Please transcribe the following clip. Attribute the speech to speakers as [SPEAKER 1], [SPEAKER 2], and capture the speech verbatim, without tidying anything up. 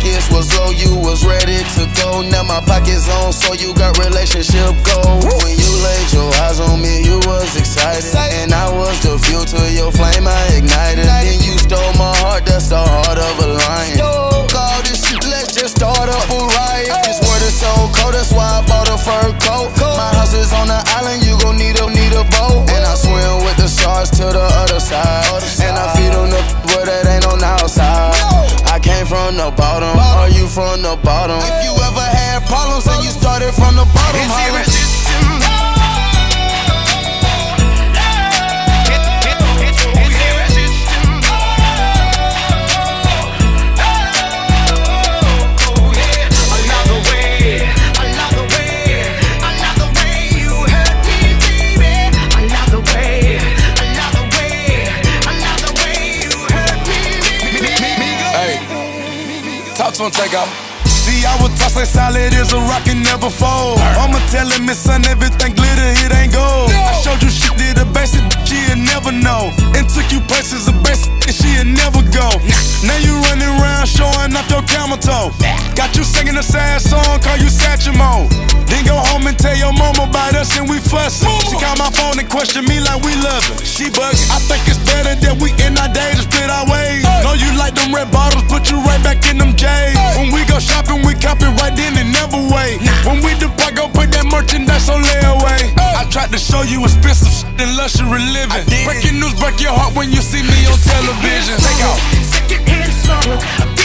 [SPEAKER 1] pockets was low, you was ready to go. Now my pockets on, so you got relationship goals. When you laid your eyes on me, you was excited, and I was the fuel to your flame, I ignited. Then you stole my heart, that's the heart of a lion. All this shit, let's just start up a riot. This word is so cold, that's why I bought a fur coat. My house is on the island, you gon' need a, need a boat. And I swim with the sharks to the other side, and I feed on the where that ain't on the outside. I came from the bottom, are you from the bottom? If you ever had problems and you started from the bottom,
[SPEAKER 2] is irresistible.
[SPEAKER 3] Talks on take off. See, I was tossed like solid as a rock and never fold. I'ma tell him, his son, everything glitter, it ain't gold. I showed you shit did a basic, she'll never know. And took you places of basic, and she'll never go. Now you running around showing off your camel toe. Got you singing a sad song, call you Satchmo. Then go home and tell your mama about us and we fussin'. She call my phone and question me like we lovin'. She buggin'. I think it's better that we in our days to split our ways. Know you like them red bottles, put you right back in them J's. When we go shopping, we cop it right then and never wait. When we depart, go put that merchandise on layaway. I tried to show you expensive shit and luxury living. Breaking news break your heart when you see me on television. Take off.
[SPEAKER 2] Second hand song.